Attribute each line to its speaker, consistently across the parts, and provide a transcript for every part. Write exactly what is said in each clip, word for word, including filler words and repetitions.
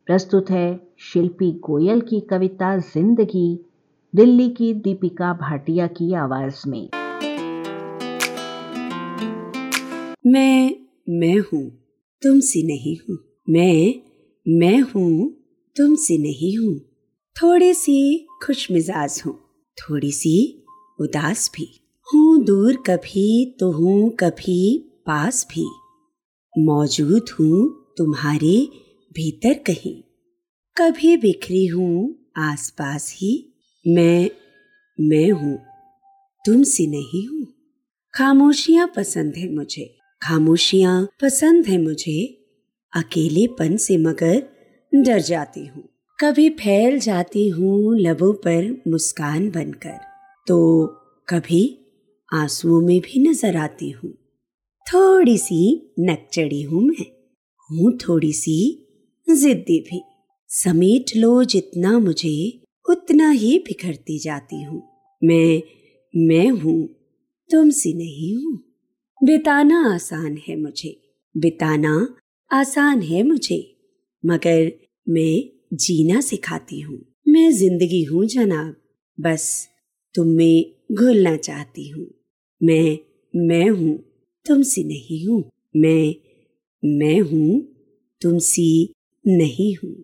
Speaker 1: प्रस्तुत है शिल्पी गोयल की कविता जिंदगी, दिल्ली की दीपिका भाटिया की आवाज में।
Speaker 2: मैं मैं हूँ, तुमसे नहीं हूँ। मैं मैं हूँ, तुमसे नहीं हूँ। थोड़ी सी खुश मिजाज हूँ, थोड़ी सी उदास भी हूँ। दूर कभी तो हूँ कभी पास भी, मौजूद हूँ तुम्हारे भीतर कहीं। कभी बिखरी हूँ आसपास ही। मैं मैं हूँ, तुमसे नहीं हूँ। खामोशियाँ पसंद है मुझे, खामोशियाँ पसंद है मुझे। अकेलेपन से मगर डर जाती हूँ। कभी फैल जाती हूँ लबों पर मुस्कान बनकर, तो कभी आंसुओं में भी नजर आती हूँ। थोड़ी सी नकचड़ी हूँ मैं, हूँ थोड़ी सी जिद्दी भी। समेट लो जितना मुझे, उतना ही बिखरती जाती हूँ। मैं मैं हूँ, तुमसे नहीं हूँ। बिताना आसान है मुझे, बिताना आसान है मुझे, मगर मैं जीना सिखाती हूँ। मैं जिंदगी हूँ जनाब, बस तुम में घुलना चाहती हूँ। मैं मैं हूँ, तुमसे नहीं हूँ। मैं मैं हूँ, तुमसे नहीं हूँ।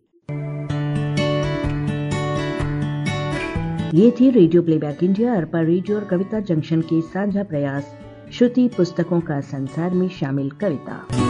Speaker 1: ये थी radio playback India, Arpa radio और कविता जंक्शन के साझा प्रयास श्रुति पुस्तकों का संसार में शामिल कविता।